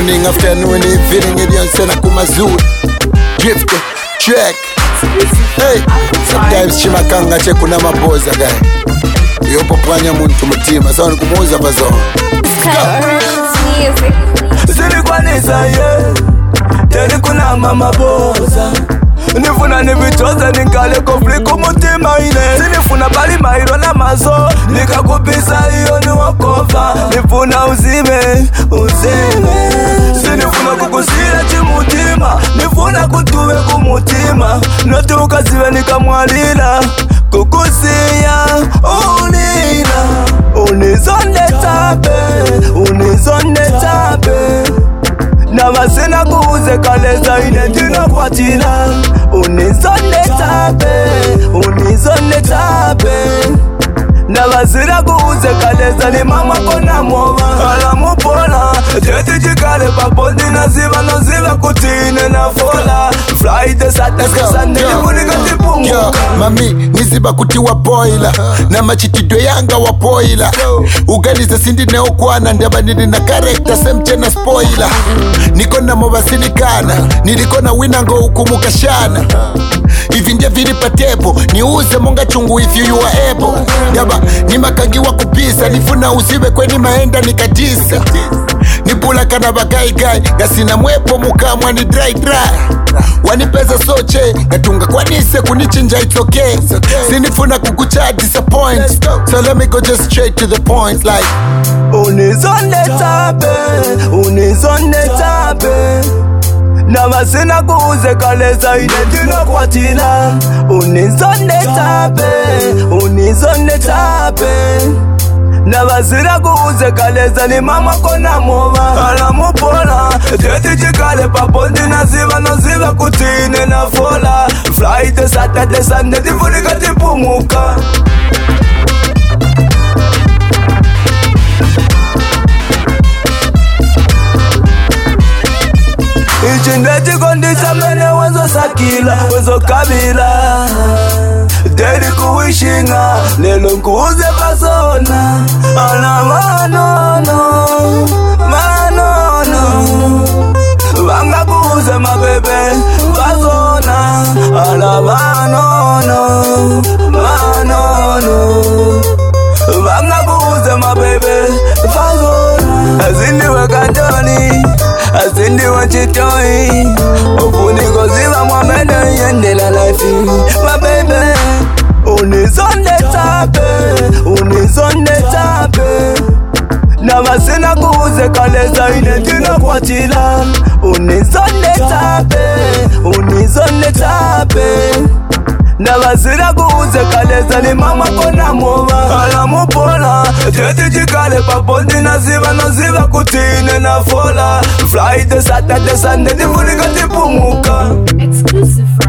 morning, afternoon, evening, ibyonse nakumazulu. Drift, track. Hey, sometimes chimakanga chekuna maboza guy. Yopo pwanya muntu mutima, sawa kumuuza bazo. Silikwanisa ye, teni kuna mama boza. Nifuna nivitoza nikale kofliko mutima ile. Sinifuna bali mairo na mazo, nikakupisa hiyo ni wakova. Nifuna uzime. Sinifuna kukusila chimutima, nifuna kutuwe kumutima. Notuka ziwe nikamwalila, kukusia unila. Unizonde tabe Nabasina kuuze kaleza ine jino kwa tina. Unizonde tabe Nabasina kuuze kaleza ni mama kona mova. Alamupola jeti jikale papondi na ziva no ziva kutine na fola. Friday, Saturday, Sunday nifunika tipumuka. Mami, niziba kuti wa boila na machitidwe yanga wa boila. Uganiza sindi neokwana ndaba nini na karekta semchena spoiler. Niko na mobasinikana, niliko na winango ukumukashana. Hivi ndia vili patebo, niuze monga chungu if you are able. Ndaba, ni makangi wa kupisa, nifuna usiwe kweni maenda nikatisa. Nipula kana bagai gai, gasina mwepo mukamwa ni dry. Wanipeza soche, gatunga kwa nise kunichinja it's okay. Sinifuna kukucha disappoint, so let me go just straight to the point like Unizonde tabe Nabasina kuuze kaleza ine jino kwa tina. Unizonde tabe Nabasina kuuze kaleza ni mama kona mova. Alamupola jeti jikale papondi na ziva no ziva kutine na fola. Friday, Saturday, Sunday nifunika tipumuka. Ichindeti kondisa mene wezo sakila, wezo kabila. Dedi kuwishinga, lelo nkuuze pasona. Ala manono Vanga kuuze mabebe pasona. Ala manono Vanga kuuze mabebe pasona. Azindiwe kantoni, azindiwe chitoi. Ofuniko ziva mwamene yendela life. My baby, unizonde tabe Nabasina kuuze kaleza ine jino kwa chila. Unizonde tabe Nabasina kuuze kaleza ni mama kona mova. Alamupola jeti jikale papondi na ziva no ziva kutine na fola. Friday, Saturday, Sunday nifunika tipumuka. Exclusive.